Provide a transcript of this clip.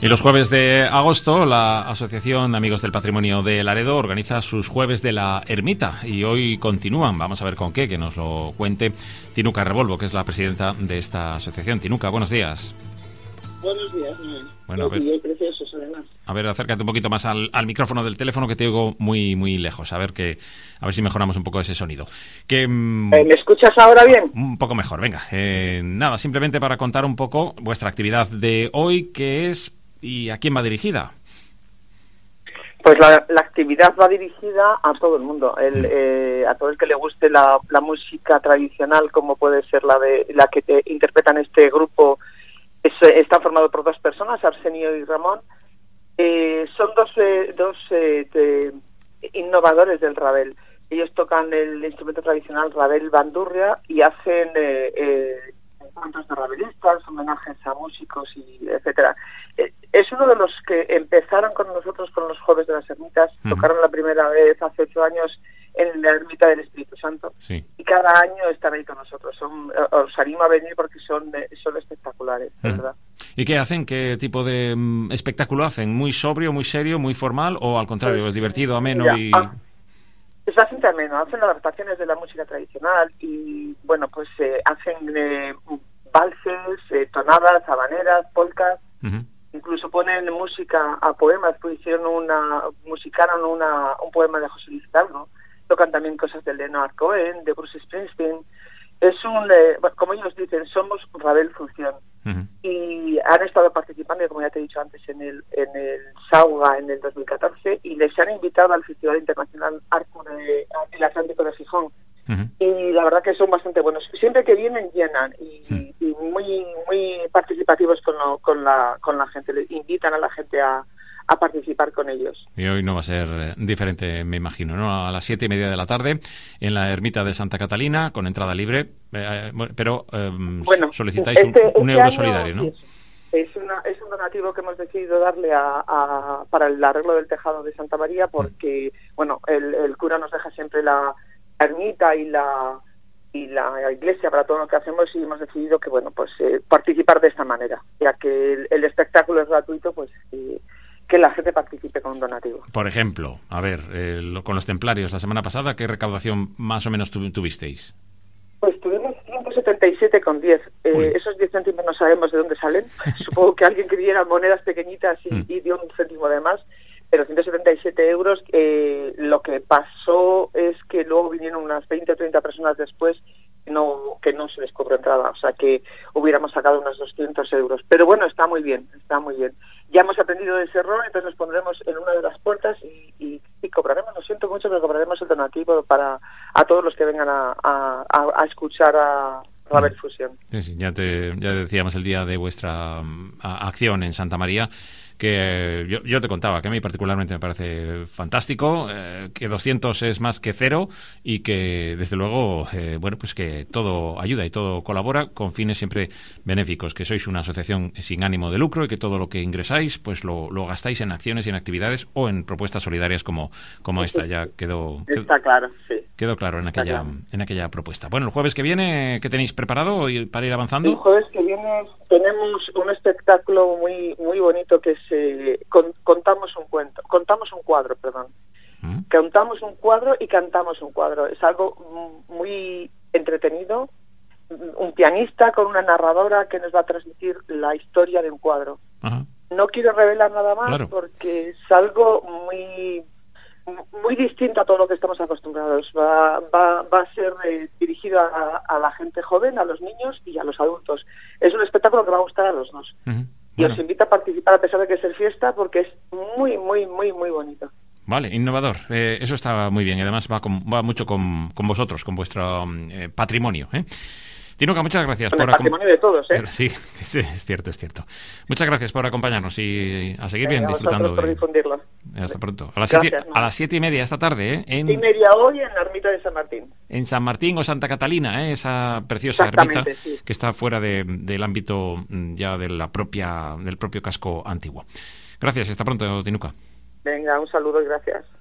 Y los jueves de agosto, la Asociación Amigos del Patrimonio de Laredo organiza sus jueves de la Ermita y hoy continúan. Vamos a ver con qué, que nos lo cuente Tinuca Revolvo, que es la presidenta de esta asociación. Tinuca, buenos días. Buenos días, Manuel. Bueno, Preciosos, además. A ver, acércate un poquito más al micrófono del teléfono, que te oigo muy lejos. A ver si mejoramos un poco ese sonido. ¿Me escuchas ahora bien? Un poco mejor, venga. Nada, simplemente para contar un poco vuestra actividad de hoy, qué es y a quién va dirigida. Pues la actividad va dirigida a todo el mundo, a todo el que le guste la música tradicional, como puede ser la que te interpretan este grupo. Está formado por dos personas, Arsenio y Ramón. Son dos innovadores del rabel. Ellos tocan el instrumento tradicional rabel bandurria y hacen encuentros de rabelistas, homenajes a músicos y etcétera. Es uno de los que empezaron con nosotros con los Jueves de las Ermitas. Tocaron la primera vez hace 8 años en la Ermita del Espíritu Santo. Sí. Y cada año están ahí con nosotros. Os animo a venir porque son espectaculares, ¿verdad? ¿Y qué hacen? ¿Qué tipo de espectáculo hacen? ¿Muy sobrio, muy serio, muy formal o al contrario, es divertido, ameno? Es bastante ameno. Hacen adaptaciones de la música tradicional y, bueno, pues hacen valses, tonadas, habaneras, polcas. Incluso ponen música a poemas, musicaron un poema de José Luis Hidalgo. Tocan también cosas de Leonard Cohen, de Bruce Springsteen. Como ellos dicen, somos Rabel Fusión. Y han estado participando, como ya te he dicho antes, en el Sauga en el 2014 y les han invitado al Festival Internacional Arco del Atlántico de Gijón. Y la verdad que son bastante buenos. Siempre que vienen llenan y muy participativos con la gente. Le invitan a la gente a participar con ellos. Y hoy no va a ser diferente, me imagino, ¿no? A las 7:30 de la tarde en la Ermita de Santa Catalina, con entrada libre, pero solicitáis un euro solidario, ¿no? Sí, es un donativo que hemos decidido darle para el arreglo del tejado de Santa María, porque el cura nos deja siempre la ermita y la iglesia para todo lo que hacemos, y hemos decidido que participar de esta manera, ya que el espectáculo es gratuito, pues que la gente participe con un donativo. Por ejemplo, a ver, con los templarios la semana pasada, ¿qué recaudación más o menos tuvisteis? Pues tuvimos 177,10. Esos 10 céntimos no sabemos de dónde salen. Supongo que alguien que diera monedas pequeñitas y dio un céntimo de más. Pero 177 euros, lo que pasó es que luego vinieron unas 20 o 30 personas después que no se les cobró entrada, o sea que hubiéramos sacado unos 200 euros. Pero bueno, está muy bien. Ya hemos aprendido de ese error, entonces nos pondremos en una de las puertas y cobraremos, lo siento mucho, pero cobraremos el donativo a todos los que vengan a escuchar a Rabel Fusión. Sí, ya decíamos el día de vuestra acción en Santa María, que yo te contaba que a mí particularmente me parece fantástico, que 200 es más que cero y que desde luego pues que todo ayuda y todo colabora con fines siempre benéficos, que sois una asociación sin ánimo de lucro y que todo lo que ingresáis pues lo gastáis en acciones y en actividades o en propuestas solidarias como esta. Ya quedó claro, sí. Quedó claro en aquella propuesta. Bueno, el jueves que viene, ¿qué tenéis preparado para ir avanzando? El jueves que viene tenemos un espectáculo muy bonito que contamos un cuadro. Contamos un cuadro y cantamos un cuadro. Es algo muy entretenido. Un pianista con una narradora que nos va a transmitir la historia de un cuadro. Ajá. No quiero revelar nada más, claro, porque es algo muy distinto a todo lo que estamos acostumbrados. Va a ser dirigido a la gente joven, a los niños y a los adultos. Es un espectáculo que va a gustar a los dos. Y os invito a participar a pesar de que es fiesta, porque es muy bonito. Vale, innovador. Eso está muy bien y además va mucho con vosotros, con vuestro patrimonio, Tinuca, muchas gracias por acompañarnos. Patrimonio de todos, Sí, es cierto. Muchas gracias por acompañarnos y a seguir bien disfrutando. Por difundirlo. Hasta pronto. A las 7:30 esta tarde, En 7:30 hoy en la ermita de San Martín. En San Martín o Santa Catalina, esa preciosa ermita, sí, que está fuera del ámbito ya del propio casco antiguo. Gracias, hasta pronto, Tinuca. Venga, un saludo y gracias.